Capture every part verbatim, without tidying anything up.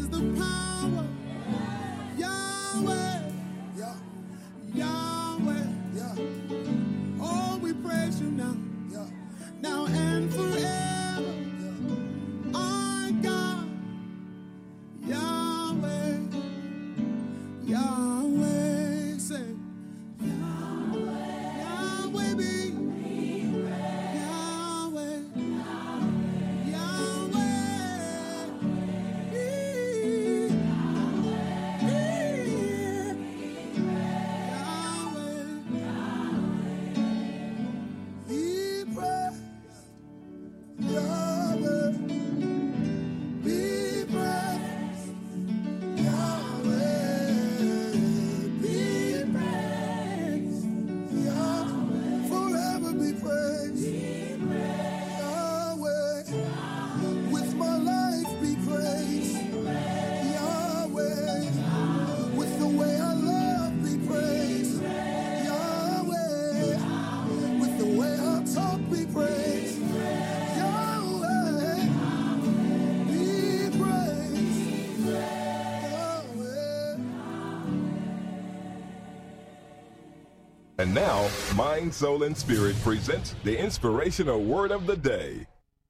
is the power. Yahweh. Yeah. Yahweh. Yeah. Oh, we praise you now. Yeah. Now and forever. Yeah. Our God. Yahweh. Yahweh. Say. Yahweh. Yahweh be. And now, Mind, Soul, and Spirit presents the Inspirational Word of the Day.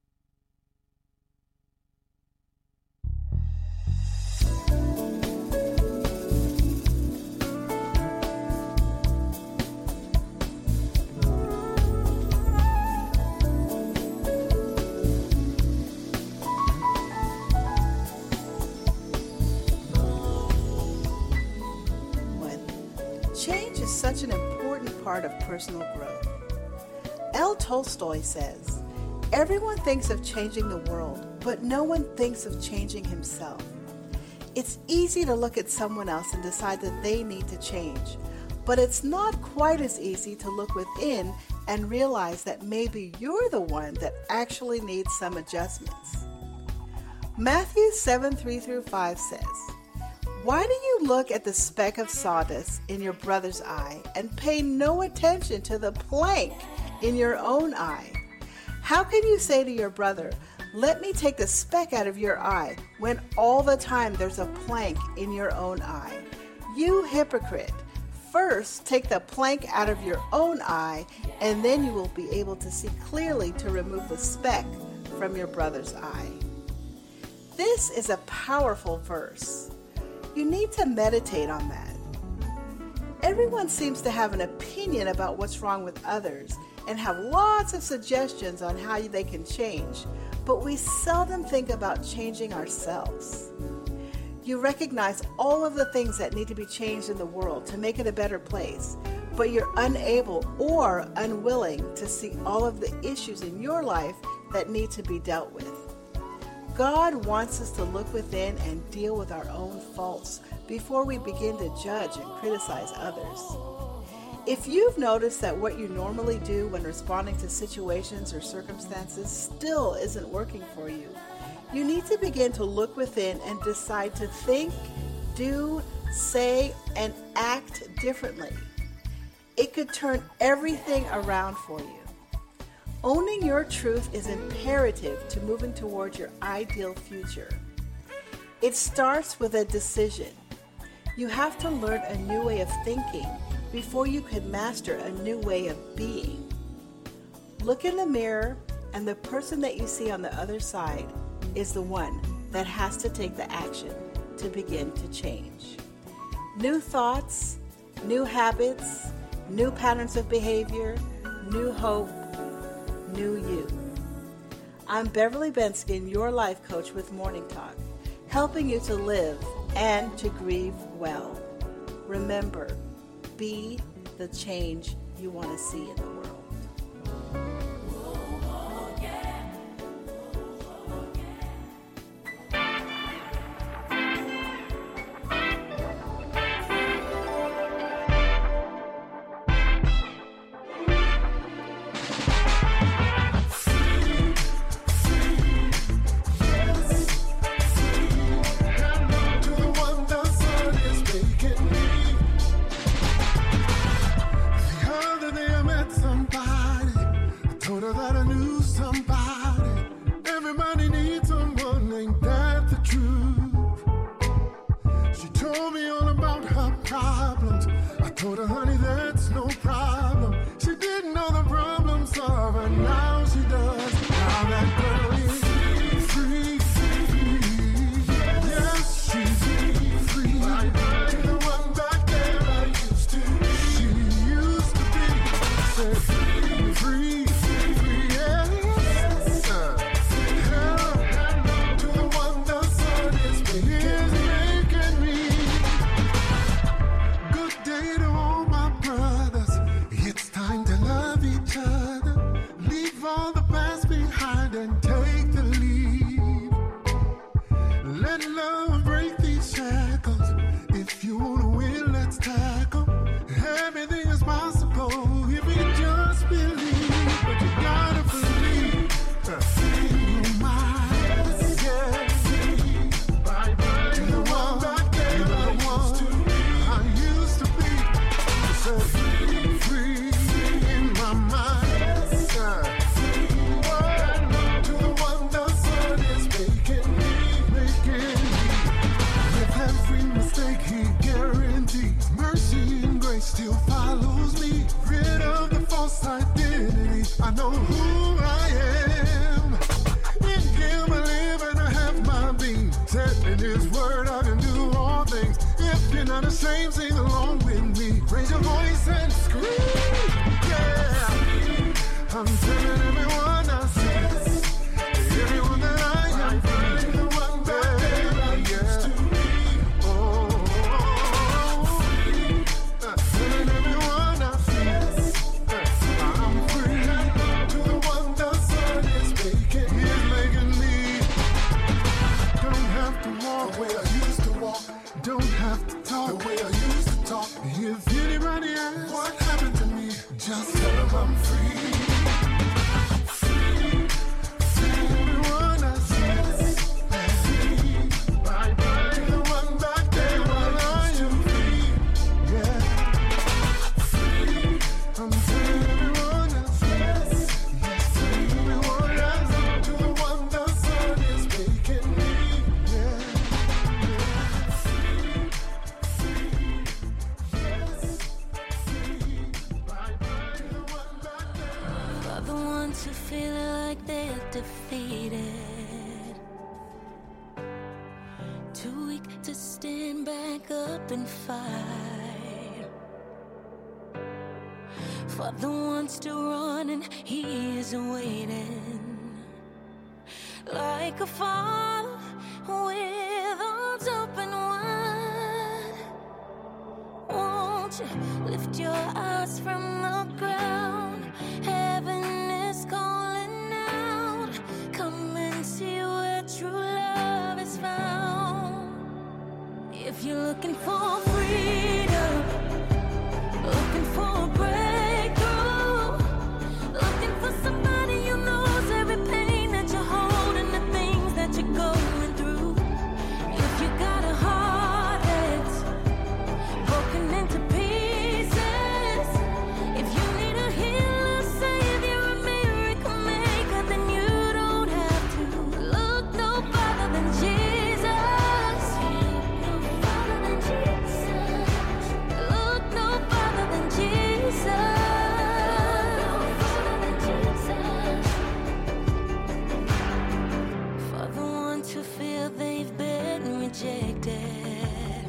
Change is such an important part of personal growth. L. Tolstoy says, "Everyone thinks of changing the world, but no one thinks of changing himself." It's easy to look at someone else and decide that they need to change, but it's not quite as easy to look within and realize that maybe you're the one that actually needs some adjustments. Matthew seven, three through five says, "Why do you look at the speck of sawdust in your brother's eye and pay no attention to the plank in your own eye? How can you say to your brother, 'Let me take the speck out of your eye,' when all the time there's a plank in your own eye? You hypocrite! First take the plank out of your own eye, and then you will be able to see clearly to remove the speck from your brother's eye." This is a powerful verse. You need to meditate on that. Everyone seems to have an opinion about what's wrong with others and have lots of suggestions on how they can change, but we seldom think about changing ourselves. You recognize all of the things that need to be changed in the world to make it a better place, but you're unable or unwilling to see all of the issues in your life that need to be dealt with. God wants us to look within and deal with our own faults before we begin to judge and criticize others. If you've noticed that what you normally do when responding to situations or circumstances still isn't working for you, you need to begin to look within and decide to think, do, say, and act differently. It could turn everything around for you. Owning your truth is imperative to moving toward your ideal future. It starts with a decision. You have to learn a new way of thinking before you can master a new way of being. Look in the mirror, and the person that you see on the other side is the one that has to take the action to begin to change. New thoughts, new habits, new patterns of behavior, new hope, new you. I'm Beverly Benskin, your life coach with Morning Talk, helping you to live and to grieve well. Remember, be the change you want to see in the world. The other day I met some Told her, honey, that's no problem. She didn't know the problem solver. Now she does. Now that girl is free, free. Yes, she's free. Right back to the one back there I used to. She used to be. Said free, free, yes. Uh, hello, to the one the sun is making, making me. Good day to all my brothers. It's time to love each other. Leave all the past behind and take the lead. Let love break these shackles. If you wanna win, let's tackle. Everything is possible if you just believe. But you gotta believe. Uh, in your mind, yeah. Bye bye to the one back there. You're the one I used to be. So free in my mind. Yeah. To the one the sun is making me, making me. With every mistake he guarantees, mercy and grace still follows me. Rid of the false identity, I know who I am. In him I live and I have my being. Said in his word I can do all things. If you're not ashamed, sing along with me. Raise your voice and scream, yeah. I'm telling everyone I see, everyone that I am, the one back there I used to be. Oh, uh, telling everyone I see, uh, I'm free. To the one the sun is making, he's making me. Don't have to walk the way I used to walk. Don't have to talk the way I used to talk. If anybody asks what happened to me, just tell them I'm free. Free. Tell everyone I see. Free. Bye bye to the one back there while I am free. Yeah. Free. I'm telling everyone I see. Yes, telling everyone I see. To the one the sun is making me. Yeah. For the ones who feel like they're defeated, too weak to stand back up and fight. For the ones still running, he is waiting. Like a father with arms open wide. Won't you lift your eyes from the ground? Heaven is calling out. Come and see where true love is found. If you're looking for freedom, looking for a breakthrough, looking for somebody who knows every pain that you're holding, the things that you're going through. If you got a heart that's broken into pieces, if you need a healer, savior, a miracle maker, then you don't have to look no farther than Jesus. Look no farther than Jesus. Look no farther than Jesus. For the ones who feel they've been rejected,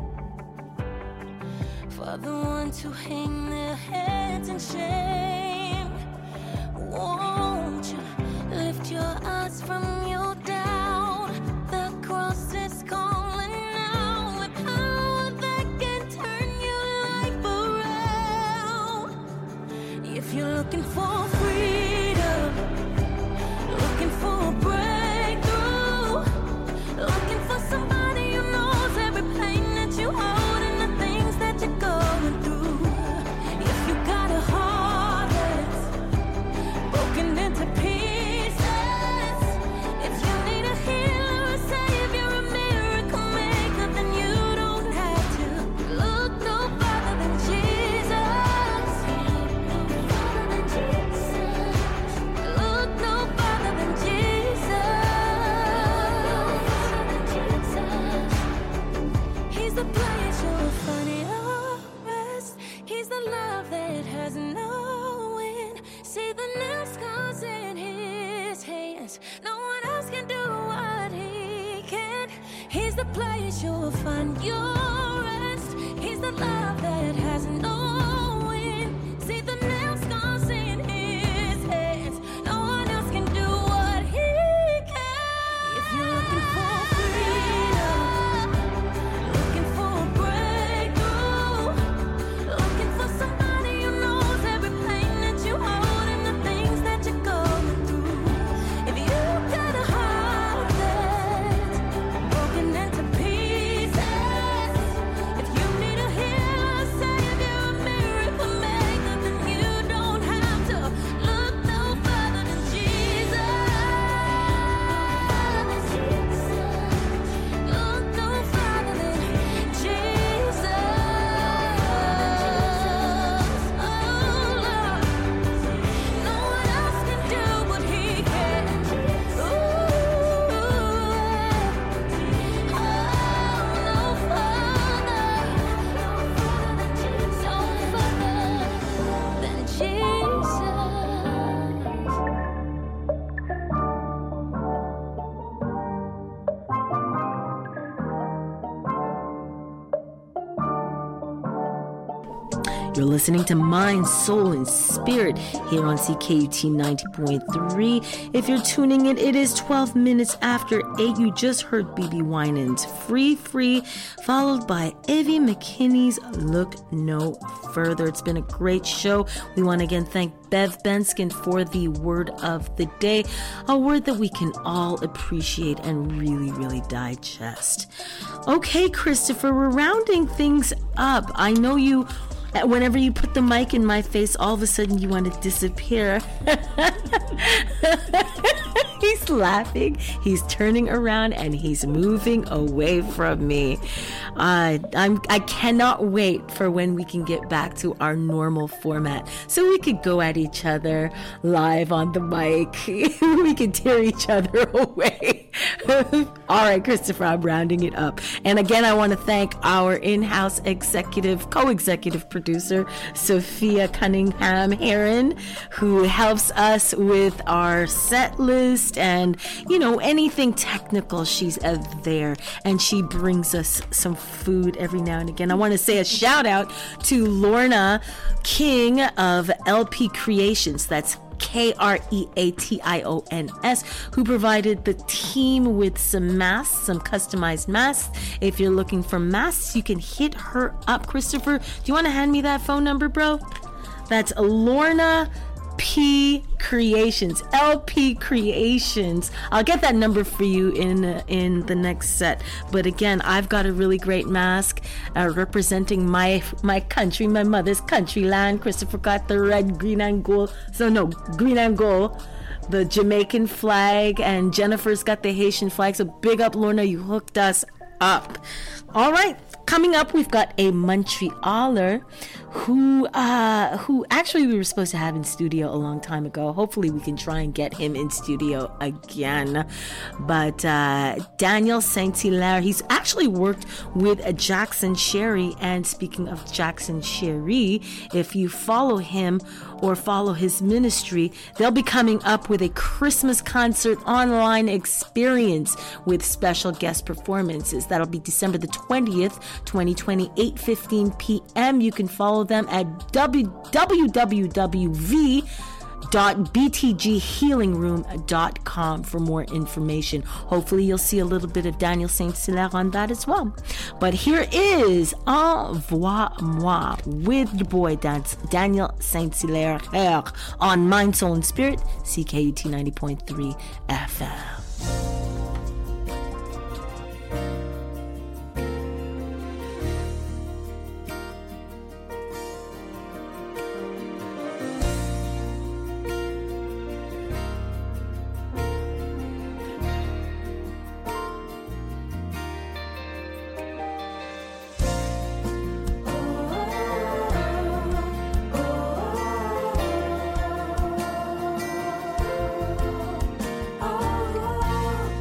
for the ones who hang their heads in shame, won't you lift your eyes from your doubt? The cross is calling now with power that can turn your life around. If you're looking for freedom, looking for a breakthrough, looking for somebody who knows every pain that you hold and the things that you're going through. If you got a heart the place you'll find your rest. He's the love that has no end. See the nail scars in his hands. No one else can do what he can. If you're looking for freedom, looking for a breakthrough, looking for somebody who knows every pain that you hold and the things that you're going through. If you got a heart that's broken into pieces, if you need a healer, savior, a miracle maker, then you don't have to look no further than Jesus. Look no further than Jesus. Oh Lord, no one else can do what He can. Ooh, oh, no further, no further than Jesus. You're listening to Mind, Soul, and Spirit here on C K U T ninety point three. If you're tuning in, it is twelve minutes after eight. You just heard B B Winans' Free Free, followed by Evie McKinney's Look No Further. It's been a great show. We want to again thank Bev Benskin for the word of the day, a word that we can all appreciate and really, really digest. Okay, Christopher, we're rounding things up. I know you... Whenever you put the mic in my face, all of a sudden you want to disappear. He's laughing, he's turning around, and he's moving away from me. Uh, I'm, I cannot wait for when we can get back to our normal format so we could go at each other live on the mic. We could tear each other away. All right, Christopher, I'm rounding it up. And again, I want to thank our in-house executive, co-executive producer, Sophia Cunningham Heron, who helps us with our set list and, you know, anything technical. She's uh, there, and she brings us some food every now and again. I want to say a shout out to Lorna King of L P Creations. That's K R E A T I O N S, who provided the team with some masks, some customized masks. If you're looking for masks, you can hit her up. Christopher, do you want to hand me that phone number, bro? That's Lorna P Creations, L P Creations. I'll get that number for you in uh, in the next set. But again, I've got a really great mask uh, representing my my country, my mother's country land. Christopher got the red, green, and gold. So no, green and gold. The Jamaican flag, and Jennifer's got the Haitian flag. So big up, Lorna, you hooked us up. All right. Coming up, we've got a Montrealer who uh, who actually we were supposed to have in studio a long time ago. Hopefully we can try and get him in studio again. But uh, Daniel Saint-Hilaire, he's actually worked with Jackson Sherry. And speaking of Jackson Sherry, if you follow him or follow his ministry, they'll be coming up with a Christmas concert online experience with special guest performances. That'll be December the twentieth, twenty twenty, eight fifteen p.m. You can follow them at w w w dot b t g healing room dot com for more information. Hopefully you'll see a little bit of Daniel Saint-Hilaire on that as well. But here is Envoie-moi with your boy Dan- Daniel Saint-Hilaire on Mind, Soul, and Spirit, C K U T ninety point three F M. Oh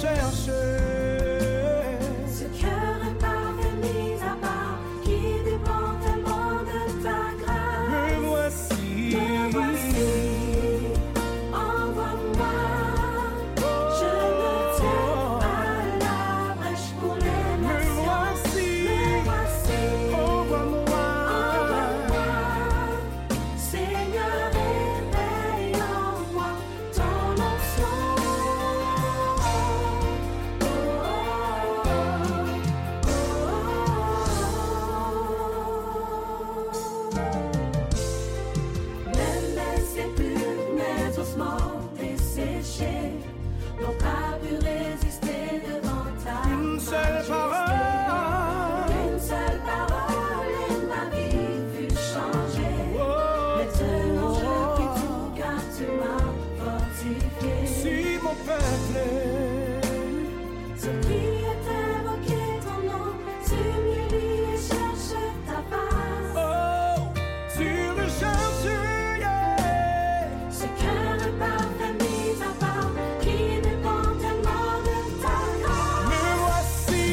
cherche. Ce cœur imparfait mis à part, qui dépend tellement de ta grâce. Me voici, me voici, envoie-moi. Je me tiens à la brèche pour les nations. me voici, Me voici, envoie-moi. envoie-moi. Seigneur, éveille en moi ton onction. Oh, oh, oh, oh. Même mes sépulcres, mes ossements desséchés n'ont pas pu résister devant ta Une seule parole, Une seule parole et ma vie fut changée. oh, Maintenant je puis tout car tu m'as fortifié. si mon peuple, Ce qui est évoqué ton nom, supplie et cherche ta face. oh, tu me cherches, yeah. Ce cœur parfait mis à part, qui dépend tellement de ta grâce. Me voici,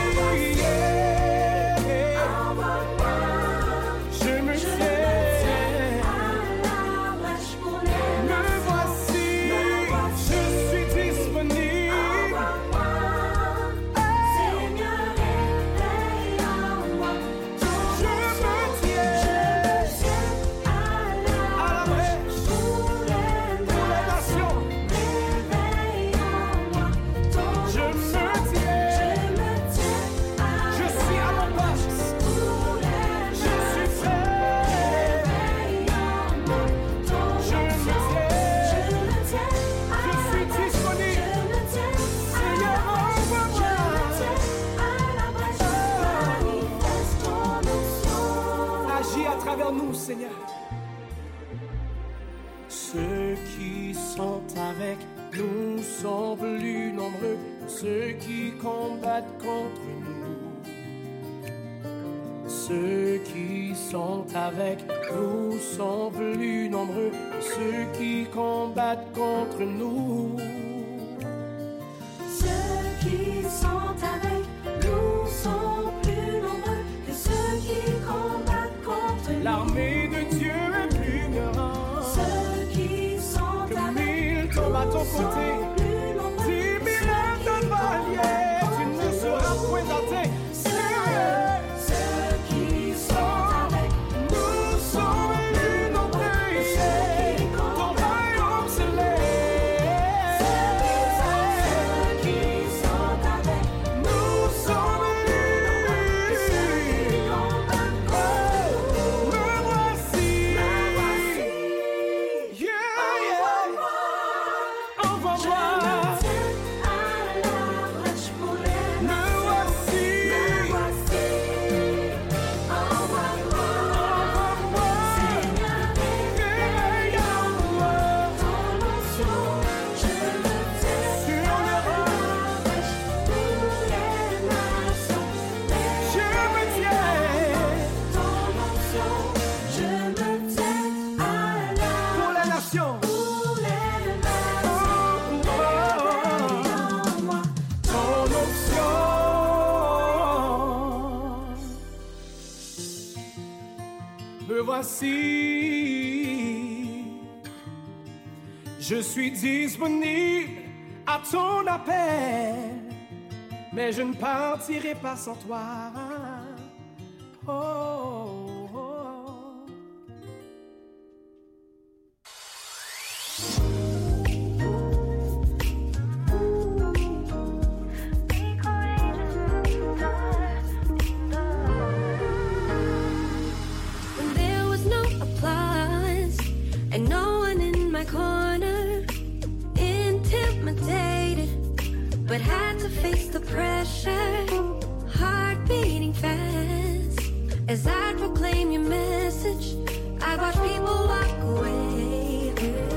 yeah. Envoie-moi, Je me je me tiens tiens. à la brèche pour les Me nations. voici, Me voici. je suis disponible. Envoie-moi, Seigneur, éveille en moi ton Je me onction. tiens Je me tiens à la à la brèche brèche pour les pour les nations. nations. Éveille en moi ton Je me onction. tiens, Je me tiens à je suis à mon poste, pour les je suis nations. prêt. Éveille en moi ton Je me onction. tiens, Je me tiens à je suis la disponible. Je me tiens à Seigneur, la brèche. Je envoie-moi. me tiens à la brèche. Manifeste ton onction. Agis à travers nous, Seigneur. Ceux qui sont avec nous sont plus nombreux que ceux qui combattent contre nous. Ceux qui sont avec nous sont plus nombreux que ceux qui combattent contre nous. Ceux qui sont avec nous sont plus nombreux que ceux qui combattent contre nous. L'armée de Dieu est plus grande. Ceux qui sont Que avec mille tombent à ton nous côté. sont plus nombreux Dix que mille ceux de qui valiers, tu combattent ne contre seras nous. point tenté. Ceux, ceux qui sont avec Nous sommes plus nombreux que ceux qui ton combattent royaume contre s'élève. Ceux qui sont avec Nous sommes que ceux qui libres. combattent contre nous. Me voici. Me voici. Yeah, yeah. Je Envoie-moi. me tiens à la brèche pour les Me nations. voici. Me voici. Envoie-moi. Envoie-moi. Seigneur, éveille en moi ton onction. Je me tiens Sur à le la rang. brèche pour les nations. Je me tiens Ton onction. Je me tiens à la pour la nation. pour les nations. Oh, oh, Éveille en moi ton onction. Me voici. Je suis disponible à ton appel, mais je ne partirai pas sans toi. Oh, oh, oh. When there was no applause and no one in my corner, intimidated, but had to face the pressure, heart beating fast. As I proclaim your message, I watch people walk away.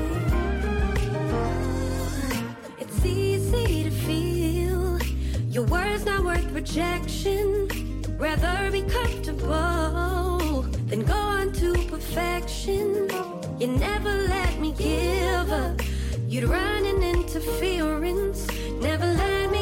It's easy to feel your words not worth rejection. Rather be comfortable than go on to perfection. You never let me give up. You'd run in interference, never let me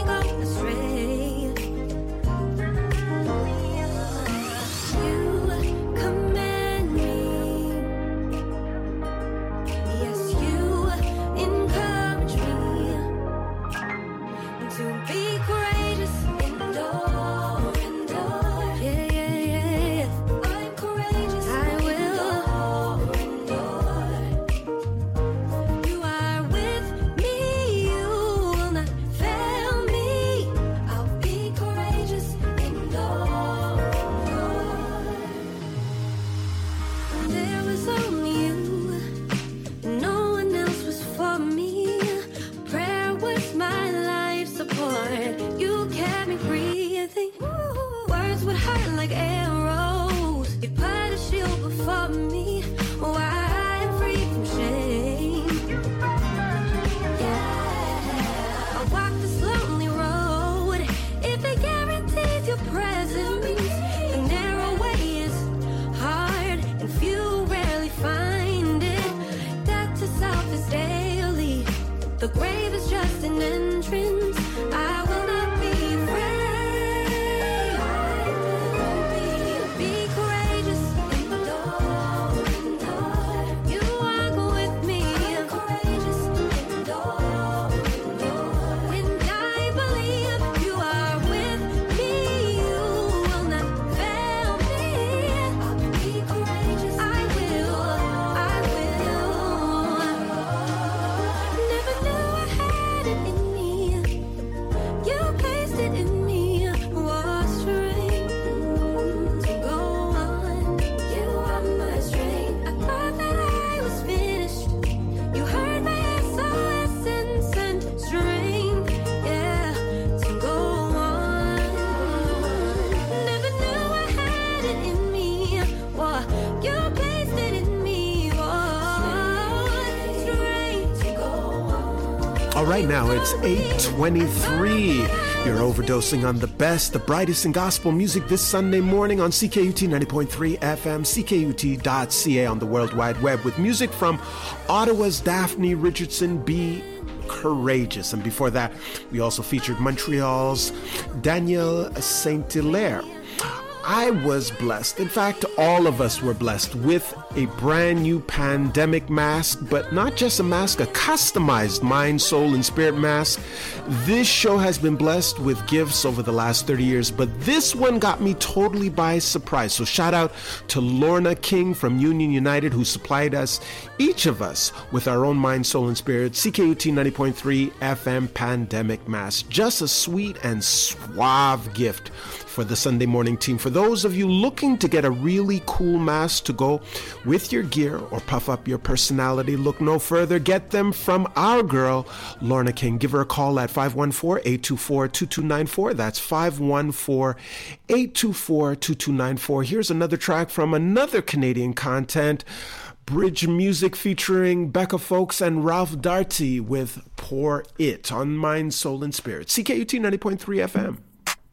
All right, now it's eight twenty-three. You're overdosing on the best, the brightest in gospel music this Sunday morning on C K U T ninety point three F M, C K U T dot C A on the World Wide Web with music from Ottawa's Daphne Richardson. Be courageous. And before that, we also featured Montreal's Daniel Saint-Hilaire. I was blessed. In fact, all of us were blessed with a brand new pandemic mask, but not just a mask, a customized mind, soul, and spirit mask. This show has been blessed with gifts over the last thirty years, but this one got me totally by surprise. So shout out to Lorna King from Union United, who supplied us, each of us, with our own mind, soul, and spirit C K U T ninety point three F M pandemic mask. Just a sweet and suave gift for the Sunday morning team. For those of you looking to get a really cool mask to go with your gear or puff up your personality, look no further. Get them from our girl, Lorna King. Give her a call at five one four, eight two four, two two nine four. That's five one four, eight two four, two two nine four. Here's another track from another Canadian content, Bridge Music featuring Becca Folks and Ralph Darty with Pour It on Mind, Soul, and Spirit. C K U T ninety point three F M.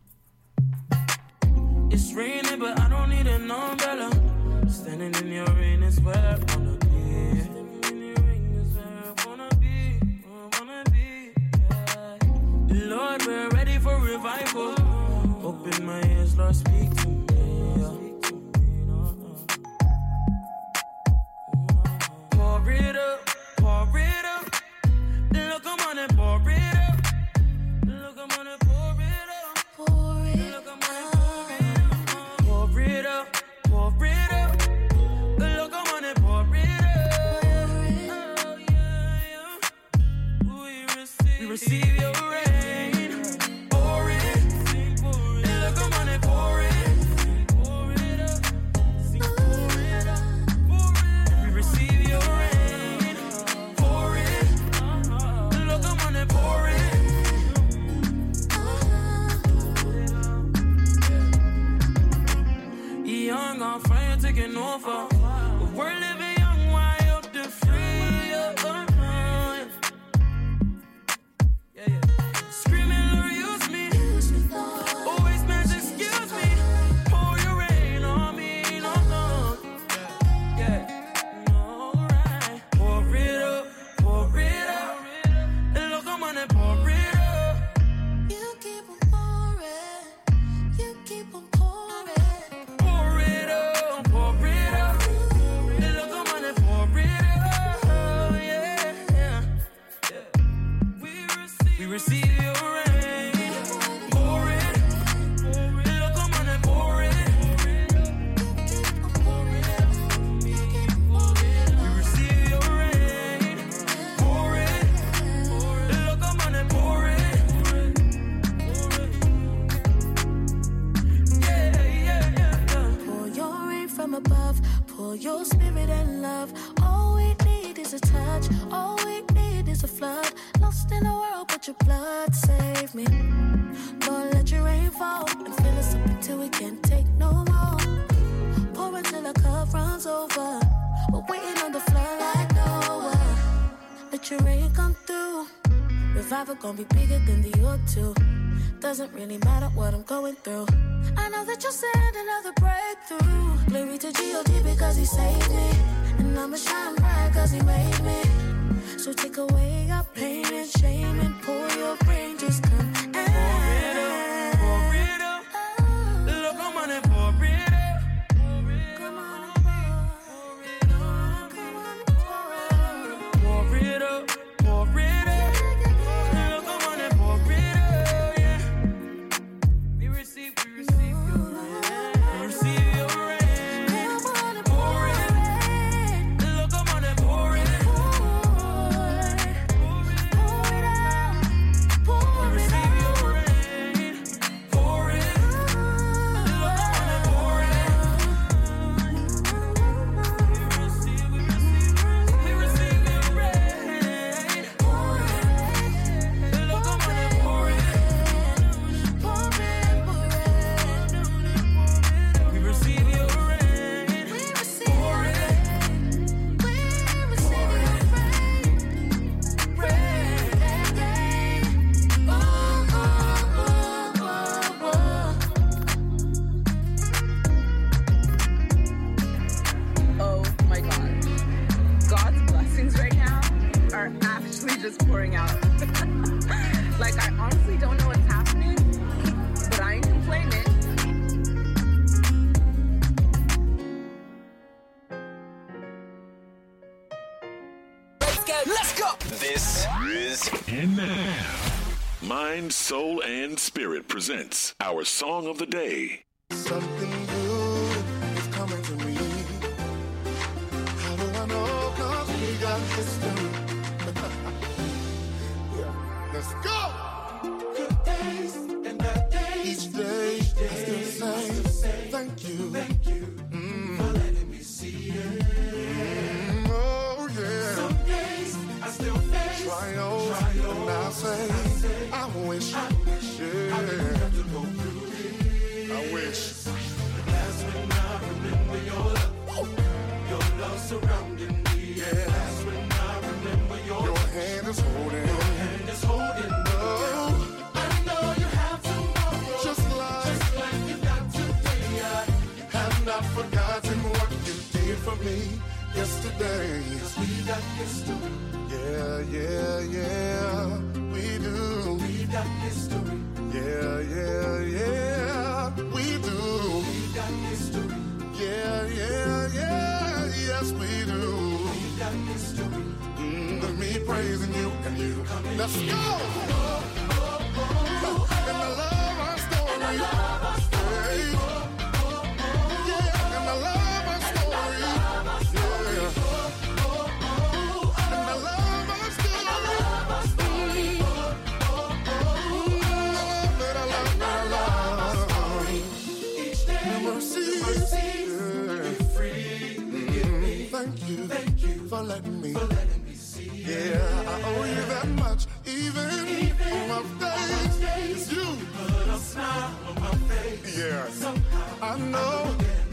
It's raining, but I don't need an umbrella. Standing in your rain is where I wanna be. Standing in your rain is where I wanna be. I wanna be, yeah. Lord, we're ready for revival. Open my ears, Lord, speak to me. Pour it up, pour it up. Look, I'm on it, pour it up. Look, I'm on it, pour it up. Pour it Look, I'm on it, pour it up. Pour it up, pour it up. Look, I'm on it, pour it up. Oh, yeah, yeah. We receive, we receive your rain. Pour it. Look, I'm on it, pour it. Pour it up. Sing, pour it up. Pour it up. We receive your rain. Pour it. Look, I'm on it, pour it. Young on fire taking over. But we're living young, wide up the free. Yeah, uh, yeah, yeah. Screaming, Lord, use me. Always meant excuse me. Pour your rain on me, no, no. Yeah, no, right. Pour it up, pour it up. And look, I'm on it, pour it up. You keep on pouring. You keep on pouring. Pour it up, pour it up. And look, I'm on it, pour it up. Oh, yeah, yeah, yeah. We receive, we receive your rain. Pour it. And look, I'm on it, pour it. We receive your rain. Pour it. And look, I'm on it, pour it. Yeah, yeah, yeah, yeah. Pour your rain from above, pour your spirit and love. All we need is a touch, all we need is a flood. Lost in the world, but your blood saved me. Lord, let your rain fall and fill us up until we can't take no more. Pour until our cup runs over. We're waiting on the flood like Noah. Let your rain come through. Revival gon' be bigger than the other two. Doesn't really matter what I'm going through. I know that you'll send another breakthrough. Glory to G O D because he saved me. And I'ma shine bright cause he made me. So take away our pain and shame and pour your rain, just come and Pour it up, pour it up. Look, I'm on it, pour it up. come on and pour it up, come on and pour it up. Pour it up, pour it up. Look, I'm on it, pour it up, yeah. We receive, we receive your rain. We receive your rain. Come on and Pour it. Look, I'm on it, pour it. is pouring out. Like, I honestly don't know what's happening, but I ain't complaining. Let's go. Let's go. This is And now, Mind, Soul, and Spirit presents our Song of the Day. Something good is coming to me. How do I know? Cause we got history. Yeah, let's go! Good days and bad days. Each day, Each day I still say, thank you. Thank you mm. for letting me see it. Mm, oh yeah. Some days I still face trials, trials and I say, I, say, I wish, I wish, yeah. I didn't have to go through it. I wish. That's when I remember your love. Your love surrounding me. Yeah. That's when I remember your Your hand is holding. Your hand is holding. Oh, I know you have tomorrow. Just like, just like you got today. I have not forgotten what you did for me yesterday. 'Cause we got history. Yeah, yeah, yeah. We do. We got history. Yeah, yeah, yeah. We do. We got history. Yeah, yeah, yeah. Yes, we do. We got history. Mm, me praising you and you. Let's go. Oh, oh, oh, oh. And I love our story. And I love our story. Hey. Oh, oh, oh. Yeah, and I love our story. And I love our story. Yeah. Oh, oh, oh. And I love our story. And I love our story. Oh, oh, oh. I love it, I love it, I love it. Each day, mercy, mercy. Yeah. Free. Mm, thank you, thank you for letting me, for letting me see. Yeah, I owe you that much, even, even on my face. It's you. Put a smile on my face. Yeah, somehow I know.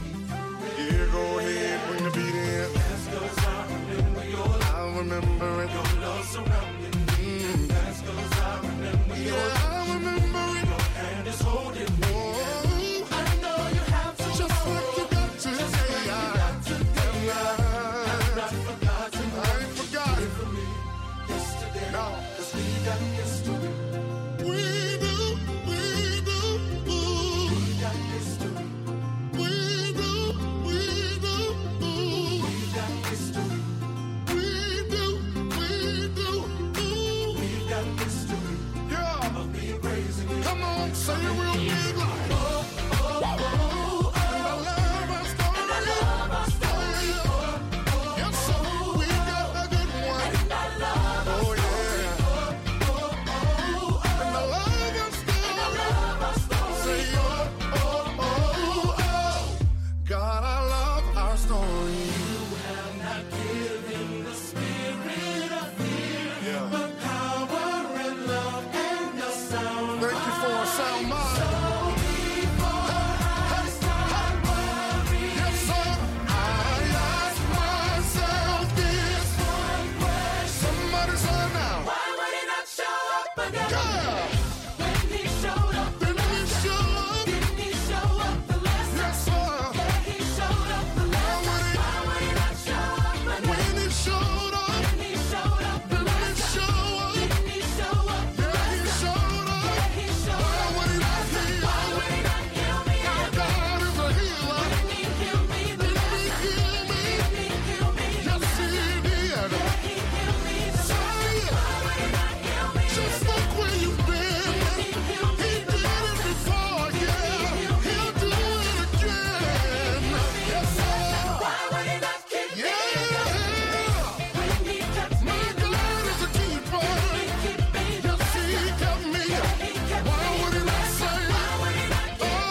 Yeah, go ahead, bring the beat in. That's 'cause I remember your love. I remember it. Your love surrounding me. Mm. That's 'cause I remember your love. Yeah, I remember it. Your hand is holding me. Oh, I know you have to. Just like you got to just say. Like you got to say. I have not forgotten. I ain't forgotten. For me yesterday. No. 'Cause we got history. We do. We do. Ooh. We got history. We do. We do. Ooh. We got history. We do. We do. Ooh. We got history. Yeah. Of me praising you. Come on, say it real big like. Oh, oh, oh, oh. And I love our story. And I love our story. Oh, oh, yes, sir. We got a good one. And I love our story. Oh, yeah. Oh, oh, oh. And I love our story. And I love our story. Say, oh, oh, oh, oh. God, I love our story. You have not given the spirit of fear, yeah, but power and love and the sound. Thank you for a sound mind. So before I start worrying, yes, sir, I ask myself this one question. Somebody say it now. Why would he not show up again? Yeah. When he showed up, then he showed up. Didn't he show up the last time? Yes, sir. Yeah, he showed up the last time. Why would he not show up again? When he showed up. When he showed up the last time. Didn't he show up? Yeah, he showed up. Yeah, he showed up. Why would he not heal? Why would he not heal me? Our God is a healer. Didn't he heal me? Didn't he heal me? Didn't he heal me? Yes, he did. Yeah, he healed me. Say it. Why would he not heal me? Just look where you've been. Didn't he heal me? He did it before, yeah. He'll do it again. Yes, sir. Why would he not keep me? Yeah. When he kept me. My God is a keeper. He kept me. Yes, he kept me. He kept Why would he not say? Why would he not keep me?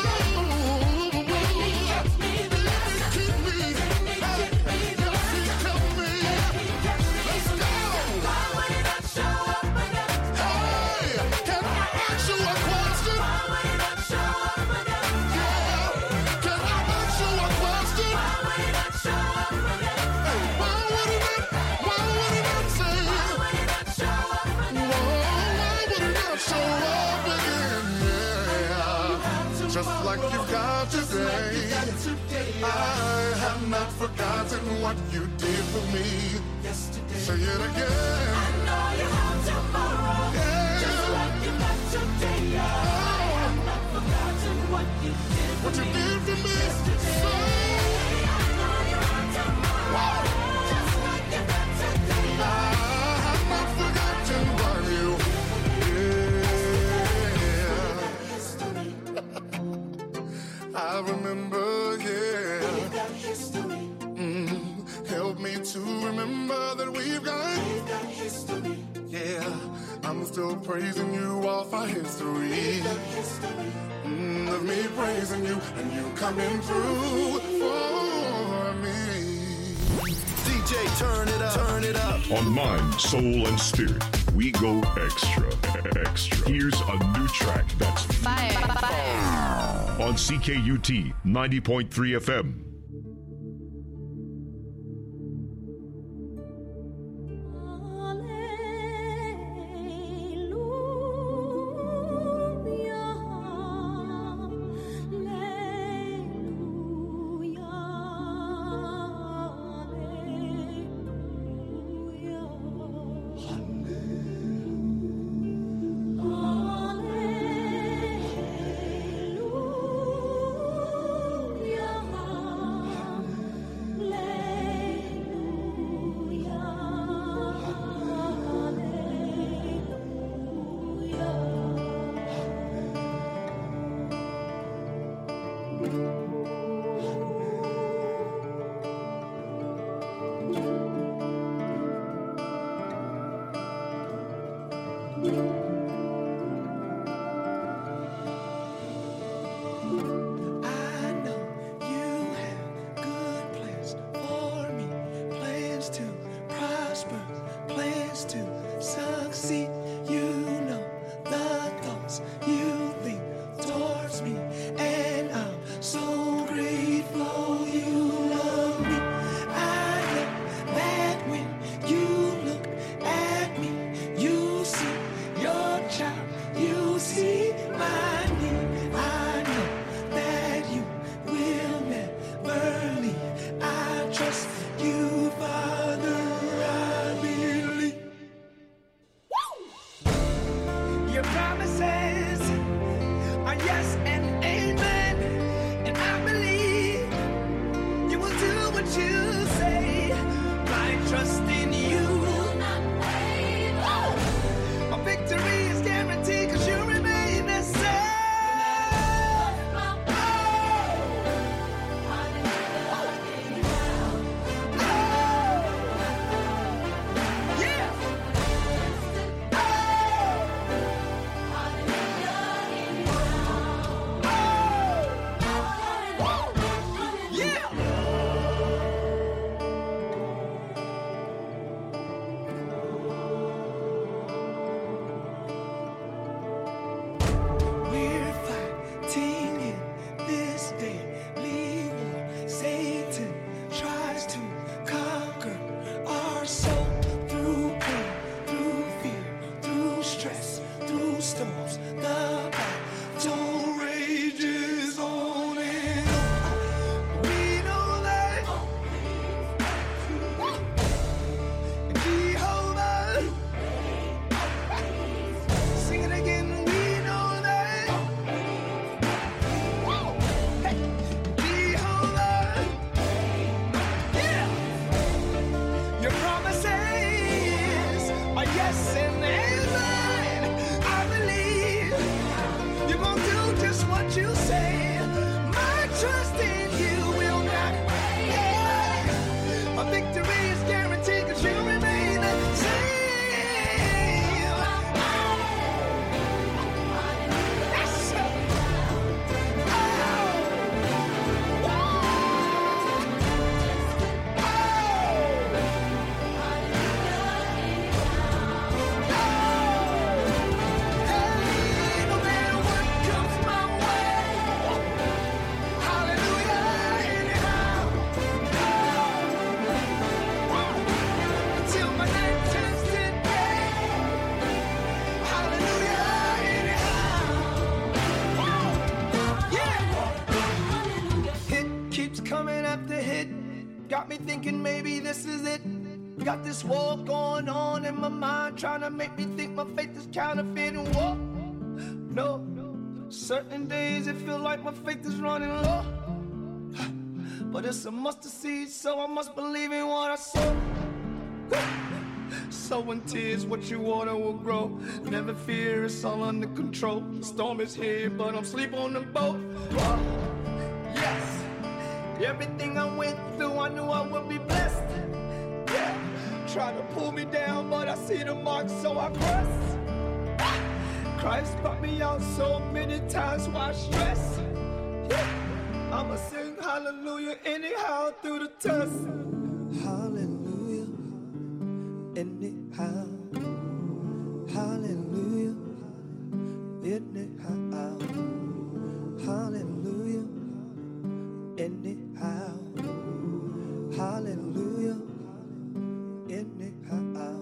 Oh, he kept me. Did he keep me? Didn't he keep me? Yes, he kept me. He kept me. Let's go. Why would he not show up again? Hey, can I ask you a question? Why would he not show up again? Yeah, can I ask you a question? Why would he not show up again? Hey, why would he not? Why would he not say? Why would he not show up again? Whoa, why would he not show up again? Yeah, just like you got today. I have not forgotten what you did for me. Say it again. I know still praising you off our history. Mm, of me praising you and you coming through for me. D J, turn it up, turn it up. On Mind, Soul, and Spirit, we go extra, extra. Here's a new track that's fire. fire. On C K U T ninety point three F M. Thinking maybe this is it. Got this war going on in my mind, trying to make me think my faith is counterfeit and war. No, certain days it feel like my faith is running low. But it's a mustard seed, so I must believe in what I sow. Sowing tears, what you water will grow. Never fear, it's all under control. The storm is here, but I'm asleep on the boat. Oh, yes. Everything I went through, I knew I would be blessed. Yeah, try to pull me down, but I see the mark, so I press. Christ brought me out so many times. Why stress? Yeah. I'ma sing hallelujah anyhow through the test. Hallelujah anyhow. Hallelujah anyhow. Hallelujah anyhow. Hallelujah anyhow.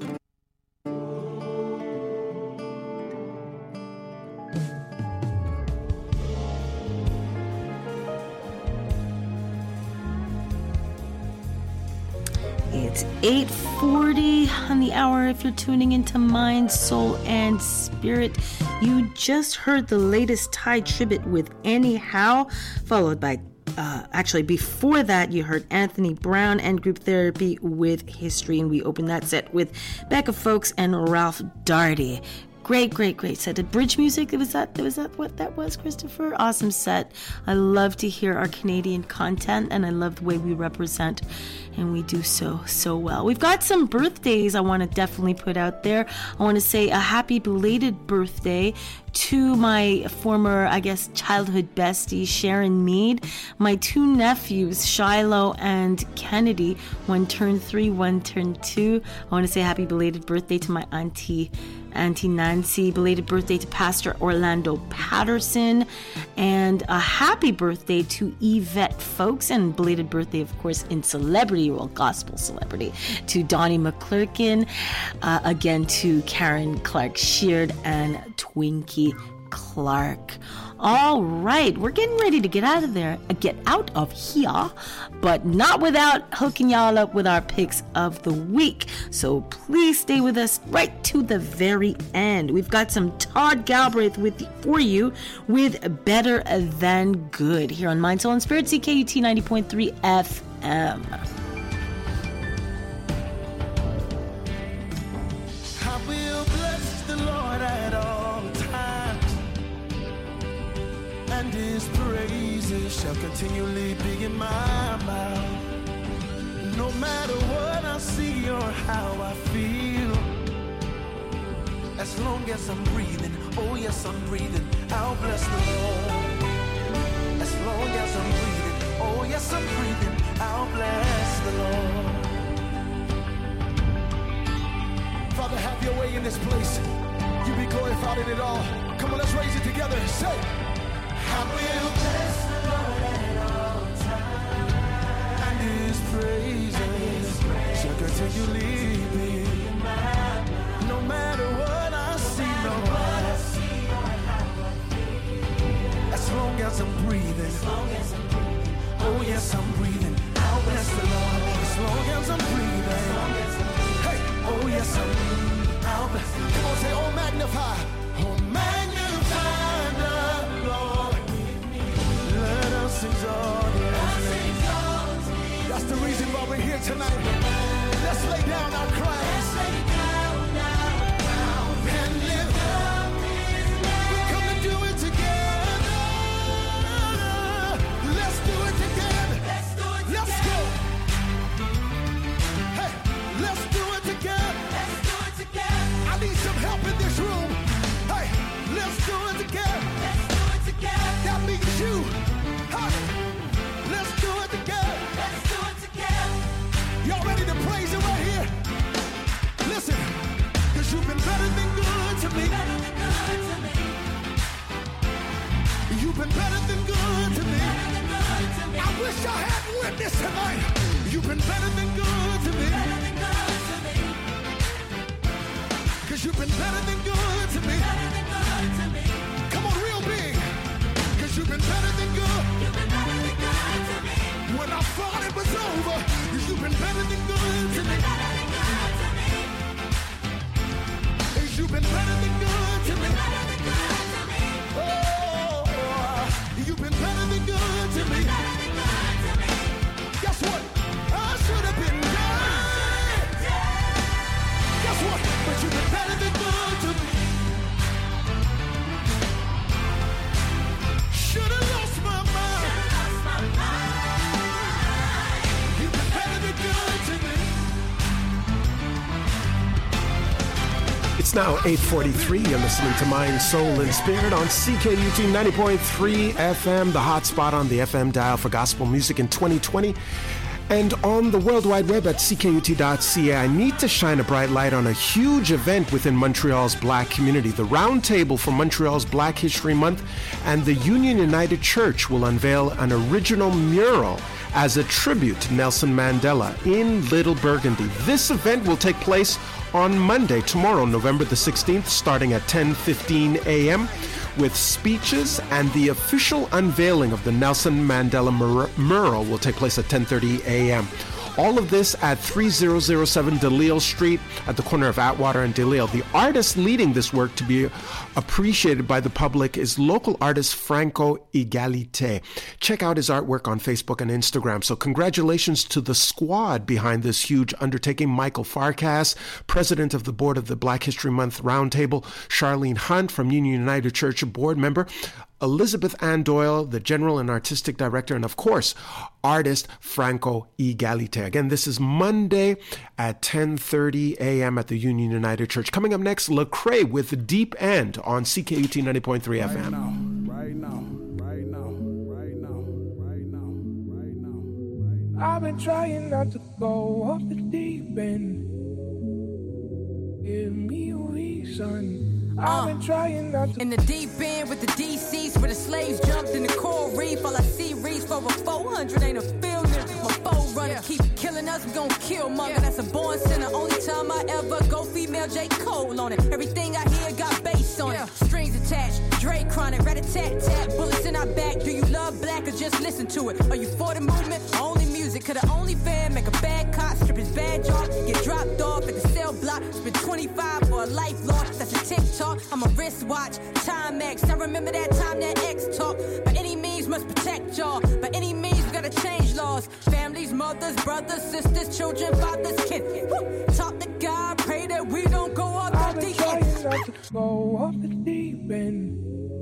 It's eight forty on the hour if you're tuning into Mind, Soul, and Spirit. You just heard the latest Ty Tribbett with Anyhow, followed by, uh, actually before that, you heard Anthony Brown and Group Therapy with History, and we opened that set with Becca Folks and Ralph Darty. Great, great, great set. The bridge music, was that, was that what that was, Christopher? Awesome set. I love to hear our Canadian content, and I love the way we represent, and we do so, so well. We've got some birthdays I want to definitely put out there. I want to say a happy belated birthday to my former, I guess, childhood bestie, Sharon Mead. My two nephews, Shiloh and Kennedy. One turned three, one turned two. I want to say happy belated birthday to my auntie, Auntie Nancy. Belated birthday to Pastor Orlando Patterson. And a happy birthday to Yvette Folks. And belated birthday, of course, in celebrity, well, gospel celebrity, to Donnie McClurkin. Uh, again, to Karen Clark Sheard and Twinkie Clark. All right, we're getting ready to get out of there, get out of here, but not without hooking y'all up with our picks of the week. So please stay with us right to the very end. We've got some Todd Galbraith with for you with Better Than Good here on Mind, Soul, and Spirit, C K U T ninety point three F M. I will bless the Lord at all times, and his praises shall continually be in my mouth. No matter what I see or how I feel, as long as I'm breathing, oh yes I'm breathing, I'll bless the Lord. As long as I'm breathing, oh yes I'm breathing, I'll bless the Lord. Father, have your way in this place. You be glorified in it all. Come on, let's raise it together. Say, I will bless the Lord at all times, and his praises shall continually be. No matter what I see, no as long as I'm breathing, oh yes I'm breathing, I'll bless the Lord. As long as I'm breathing, hey, oh yes I'm, I'll bless. Come on, say, oh magnify, oh magnify the Lord. Let us exalt his name. That's the reason why we're here tonight. Let's lay down our crowns. And live. We come to do it together. Let's do it together. Let's go. Hey, let's do it together. I need some help in this room. Hey, let's do it together. That means you. Hey, let's do it together. Y'all ready to praise him right here? Listen, cause you've been better than good to me. You've been better than good to me. I wish I had witness tonight. You've been better than good to me. Cause you've been better than good to me. Come on, real big. Cause you've been better than good. When I thought it was over, you've been better than good to me. You've been better than good to me. Oh, you've been better than good to me. Guess what? I should have been dead. Guess what? But you've been better than good to me. Should have lost my mind. You've been better than good to me. It's now eight forty-three. You're listening to Mind, Soul, and Spirit on C K U T ninety point three F M, the hot spot on the F M dial for gospel music in twenty twenty. And on the World Wide Web at C K U T dot C A, I need to shine a bright light on a huge event within Montreal's Black community. The Roundtable for Montreal's Black History Month and the Union United Church will unveil an original mural as a tribute to Nelson Mandela in Little Burgundy. This event will take place on Monday, tomorrow, November the sixteenth, starting at ten fifteen a.m., with speeches, and the official unveiling of the Nelson Mandela mur- mural will take place at ten thirty a.m. All of this at thirty oh seven DeLisle Street at the corner of Atwater and DeLisle. The artist leading this work to be appreciated by the public is local artist Franco Egalite. Check out his artwork on Facebook and Instagram. So congratulations to the squad behind this huge undertaking. Michael Farkas, president of the board of the Black History Month Roundtable, Charlene Hunt from Union United Church, board member, Elizabeth Ann Doyle, the general and artistic director, and of course, artist Franco Egalite. Again, this is Monday at ten thirty a.m. at the Union United Church. Coming up next, Lecrae with Deep End on C K U T ninety point three F M. Right now, right now, right now, right now, right now, right now. I've been trying not to go off the deep end. Give me a reason. I've been trying not to. In the deep end with the D Cs, where the slaves jumped in the coral reef. All I see reads for a four hundred, ain't a feeling. My foe runner yeah. keep killing us, we gon' kill mother. Yeah. That's a born sinner. Only time I ever go female J. Cole on it. Everything I hear got bass on yeah. it. Strings attached, Dre chronic, rat-a-tat-tat. Bullets in our back. Do you love black or just listen to it? Are you for the movement? Only music. Could the only fan make a bad cop strip his badge off, get dropped off at the cell block, spend twenty-five for a lifelong. That's a TikTok. I'm a wristwatch, Timex. I remember that time that X talked. By any means, must protect y'all. By any means, we gotta change laws. Families, mothers, brothers, sisters, children, fathers, kids. Woo! Talk to God, pray that we don't go off the deep end. I've been trying not to go off the deep end.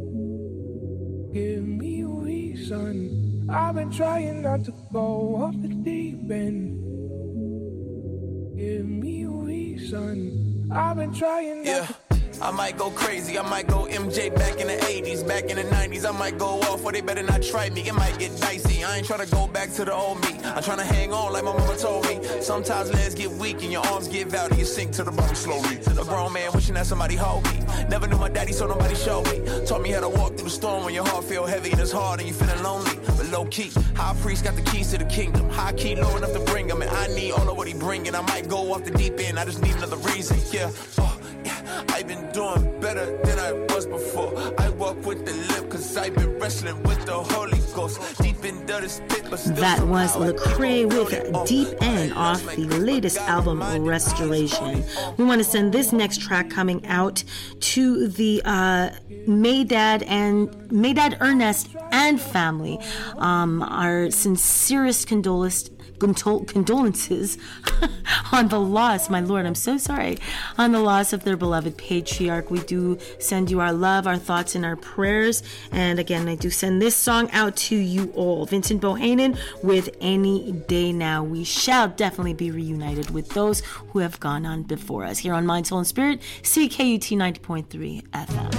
Give me a reason. I've been trying not to go off the deep end. Give me a reason. I've been trying not yeah. to. I might go crazy, I might go M J back in the eighties, back in the nineties, I might go off, or they better not try me, it might get dicey. I ain't tryna go back to the old me, I'm tryna hang on like my mama told me. Sometimes legs get weak and your arms give out and you sink to the bottom slowly. A grown man wishing that somebody hold me. Never knew my daddy, so nobody showed me. Taught me how to walk through the storm when your heart feel heavy and it's hard and you feeling lonely. But low key, high priest got the keys to the kingdom. High key, low enough to bring him, and I need all of what he bringing. I might go off the deep end, I just need another reason, yeah. Oh. I've been doing better than I was before. I walk with the limp cause I've been wrestling with the Holy Ghost. Deep into this pit, but still that was Lecrae with Deep End off the latest album Restoration. We want to send this next track coming out to the uh, Maydad and Maydad Ernest and family. Um, our sincerest condolences condolences on the loss, my Lord, I'm so sorry, on the loss of their beloved patriarch. We do send you our love, our thoughts, and our prayers. And again, I do send this song out to you all. Vincent Bohannon with Any Day Now. We shall definitely be reunited with those who have gone on before us. Here on Mind, Soul, and Spirit, C K U T ninety point three F M.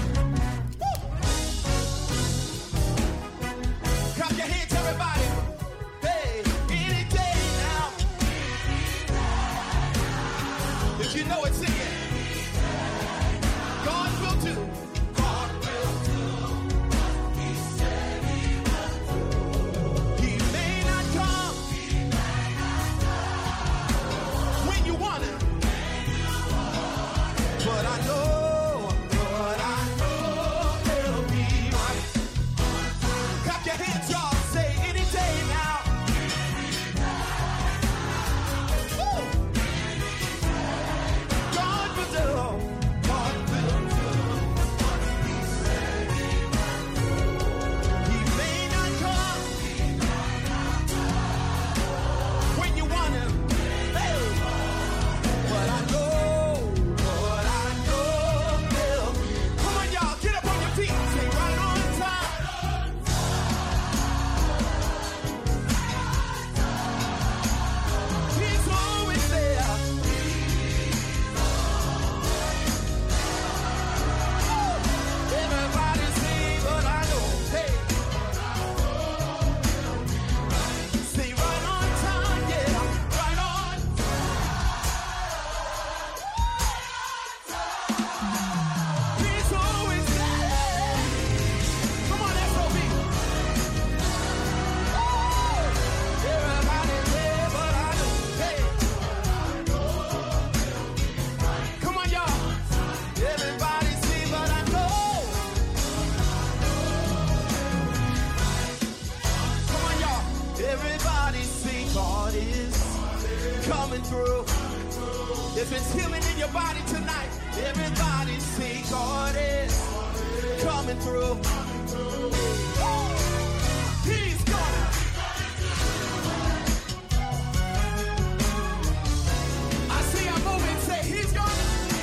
But I know, but I know. your body tonight. Everybody see God is coming through. He's gonna. I see I'm moving. Say he's gonna.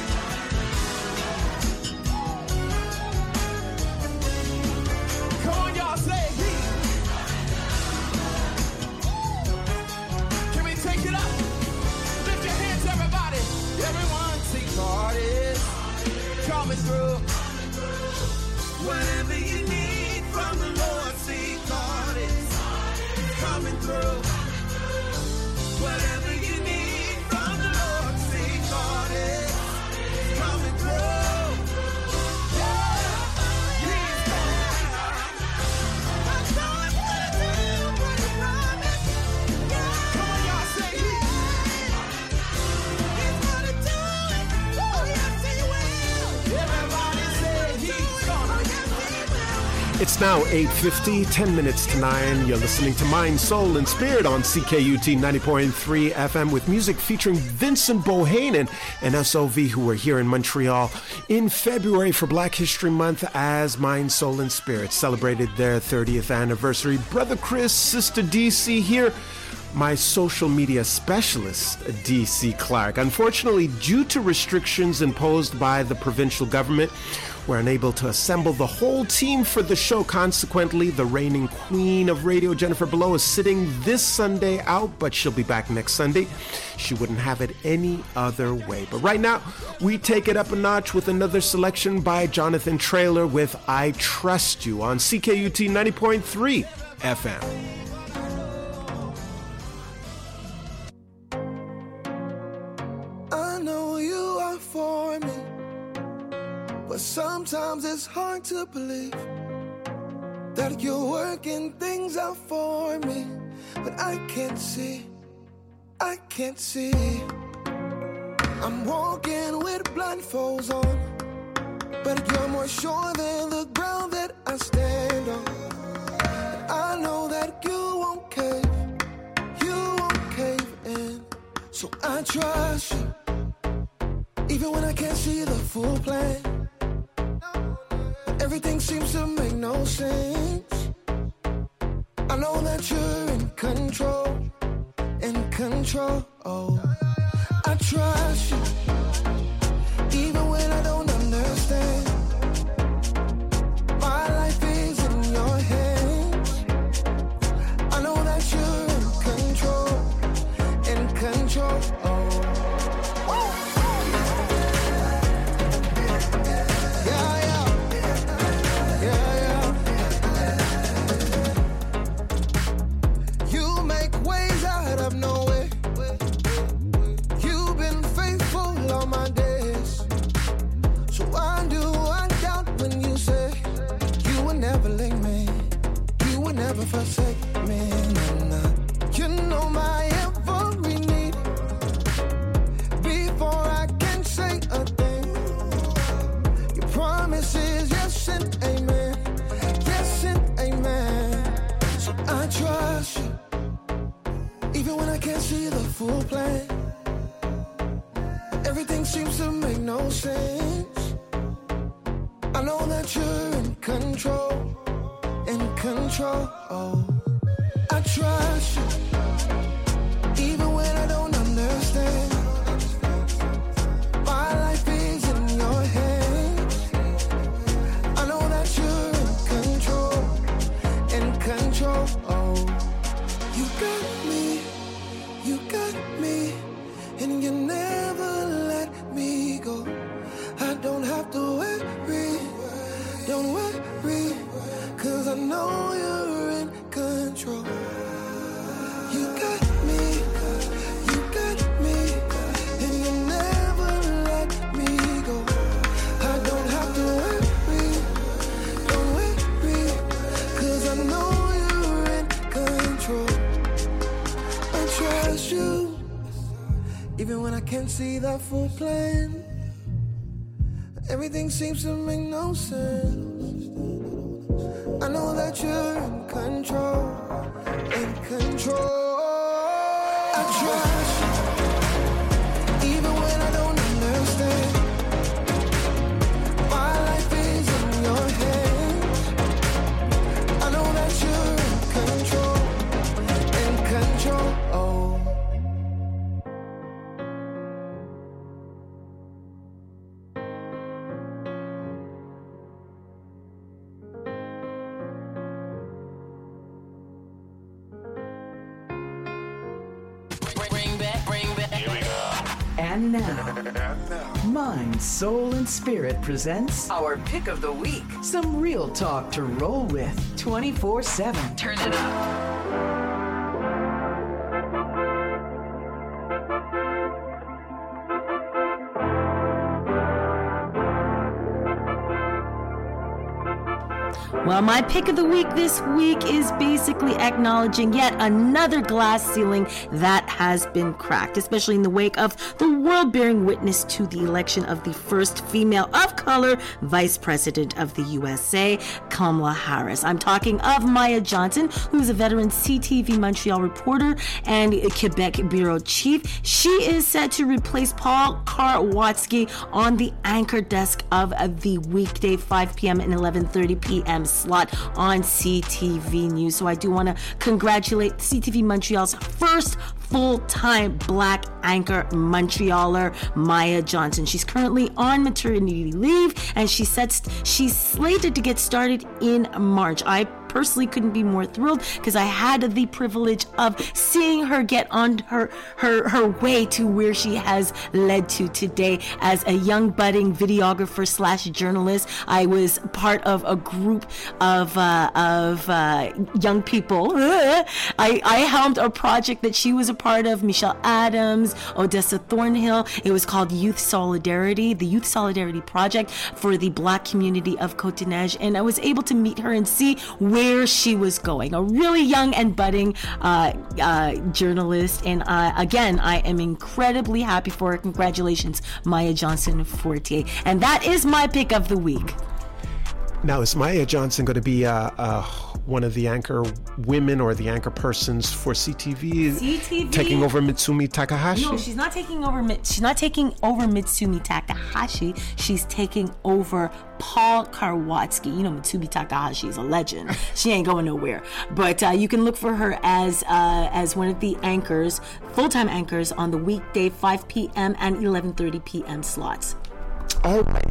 Come on, y'all. Say he. Can we take it up? Lift your hands, everybody. Everyone see God is coming through. Whatever you need from the Lord, see God is coming through. Whatever you need from the Lord, see God is coming through. Yeah, He's coming. I know it's gonna do what He promised. Yeah. Come on, y'all, say He. He's gonna do it. Oh, yes, He will. Everybody say He's gonna. It's now eight fifty, ten minutes to nine. You're listening to Mind, Soul, and Spirit on C K U T ninety point three F M with music featuring Vincent Bohannon and S O V, who were here in Montreal in February for Black History Month as Mind, Soul, and Spirit celebrated their thirtieth anniversary. Brother Chris, Sister D C here. My social media specialist, D C Clark. Unfortunately, due to restrictions imposed by the provincial government, we're unable to assemble the whole team for the show. Consequently, the reigning queen of radio, Jennifer Below, is sitting this Sunday out, but she'll be back next Sunday. She wouldn't have it any other way. But right now, we take it up a notch with another selection by Jonathan Traylor with I Trust You on C K U T ninety point three F M. I know you are for me, but sometimes it's hard to believe that you're working things out for me. But I can't see, I can't see. I'm walking with blindfolds on, but you're more sure than the ground that I stand on. And I know that you won't cave, you won't cave in. So I trust you, even when I can't see the full plan. Everything seems to make no sense. I know that you're in control, in control. Oh, I trust you, even when I don't understand. My life is in your hands. I know that you're in control, in control. Oh. Forsake me, nah. You know my every need. Before I can say a thing, your promise is yes and amen, yes and amen. So I trust you, even when I can't see the full plan. Everything seems to make no sense. I know that you're in control, in control. Oh, I trust you, even when I don't understand. My life is in your hands. I know that you're in control, in control. Oh, you got me, you got me, and you never let me go. I don't have to worry, don't worry, 'cause I know you're in control. You got me, you got me, and you never let me go. I don't have to worry, don't worry, 'cause I know you're in control. I trust you, even when I can't see the full plan. Everything seems to make no sense. I know that you're in control, in control. I trust you, even when I don't understand. And now, Mind, Soul, and Spirit presents our pick of the week. Some real talk to roll with twenty-four seven. Turn it up. Well, my pick of the week this week is basically acknowledging yet another glass ceiling that has been cracked, especially in the wake of the world bearing witness to the election of the first female of color vice president of the U S A, Kamala Harris. I'm talking of Maya Johnson, who's a veteran C T V Montreal reporter and Quebec bureau chief. She is set to replace Paul Karwotsky on the anchor desk of the weekday five p.m. and eleven thirty p.m. slot on C T V News. So I do want to congratulate C T V Montreal's first full-time black anchor Montrealer, Maya Johnson. She's currently on maternity leave, and she sets she's slated to get started in March. I personally couldn't be more thrilled because I had the privilege of seeing her get on her her her way to where she has led to today as a young budding videographer slash journalist. I was part of a group of uh, of uh, young people. I, I helmed a project that she was a part of, Michelle Adams, Odessa Thornhill. It was called Youth Solidarity, the Youth Solidarity Project for the Black community of Côte-des-Neiges, and I was able to meet her and see where she was going. A really young and budding uh, uh, journalist, and uh, again, I am incredibly happy for her. Congratulations, Maya Johnson Fortier. And that is my pick of the week. Now, is Maya Johnson going to be uh, uh, one of the anchor women or the anchor persons for C T V, C T V taking over Mitsumi Takahashi? No, she's not taking over. She's not taking over Mitsumi Takahashi. She's taking over Paul Karwotsky. You know, Mitsumi Takahashi is a legend. She ain't going nowhere. But uh, you can look for her as uh, as one of the anchors, full-time anchors on the weekday five p.m. and eleven thirty p.m. slots. All right.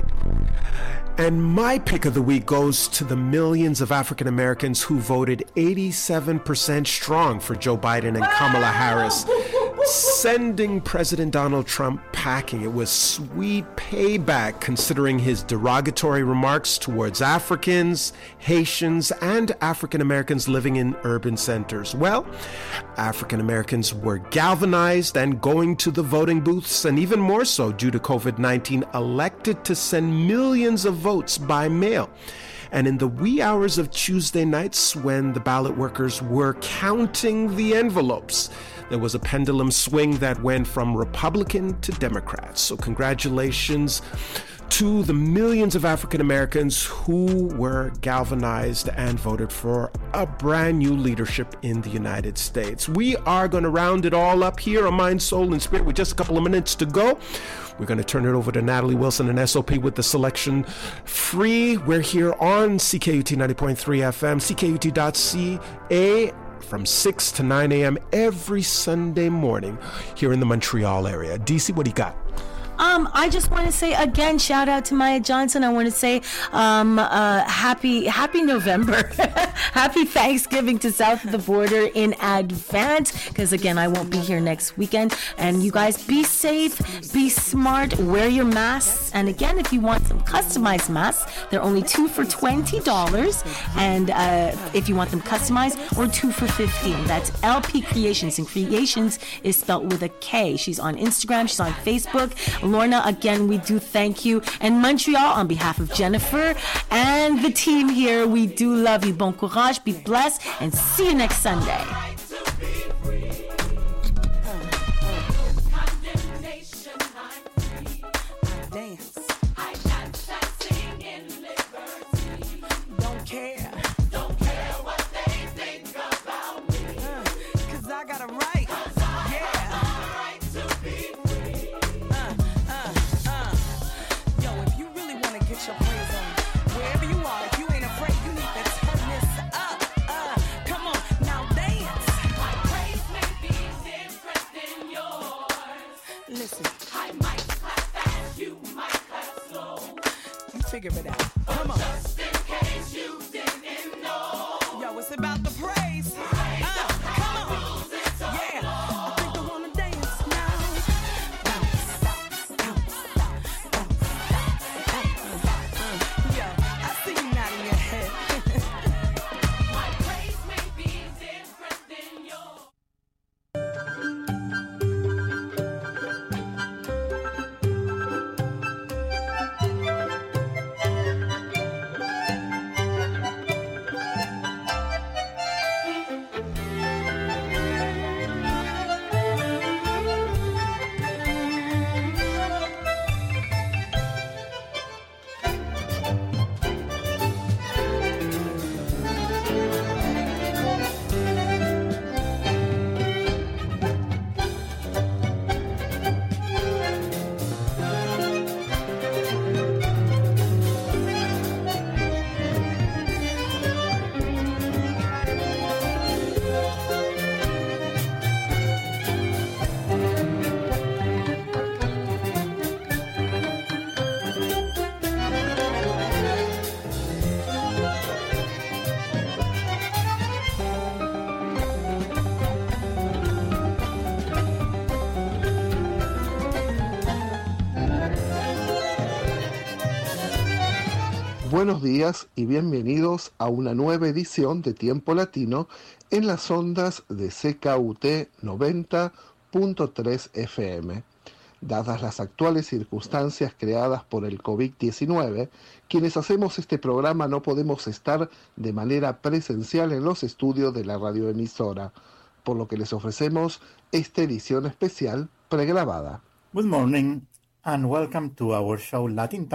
And my pick of the week goes to the millions of African Americans who voted eighty-seven percent strong for Joe Biden and Kamala Harris, sending President Donald Trump packing. It was sweet payback considering his derogatory remarks towards Africans, Haitians, and African Americans living in urban centers. Well, African Americans were galvanized and going to the voting booths, and even more so due to covid nineteen, elected to send millions of votes by mail. And in the wee hours of Tuesday nights, when the ballot workers were counting the envelopes, there was a pendulum swing that went from Republican to Democrat. So congratulations to the millions of African Americans who were galvanized and voted for a brand new leadership in the United States. We are going to round it all up here on Mind, Soul, and Spirit with just a couple of minutes to go. We're going to turn it over to Natalie Wilson and S O P with the selection free. We're here on C K U T ninety point three F M, C K U T dot C A, from six to nine a.m. every Sunday morning here in the Montreal area. D C, what do you got? Um, I just want to say again, shout out to Maya Johnson. I want to say um, uh, happy happy November, happy Thanksgiving to south of the border in advance, because again, I won't be here next weekend. And you guys be safe, be smart, wear your masks. And again, if you want some customized masks, they're only two for twenty dollars, and uh, if you want them customized, or two for fifteen dollars. That's L P Creations, and Creations is spelled with a K. She's on Instagram, she's on Facebook. Lorna, again, we do thank you. And Montreal, on behalf of Jennifer and the team here, we do love you. Bon courage, be blessed, and see you next Sunday. Figure it out. Come on. Just in case you didn't know. Yo, it's about the praise. Uh, come on. Yeah. I think I wanna dance now. Bounce, Buenos días y bienvenidos a una nueva edición de Tiempo Latino en las ondas de C K U T noventa punto tres F M. Dadas las actuales circunstancias creadas por el COVID diecinueve, quienes hacemos este programa no podemos estar de manera presencial en los estudios de la radioemisora, por lo que les ofrecemos esta edición especial pregrabada. Good morning and welcome to our show Latin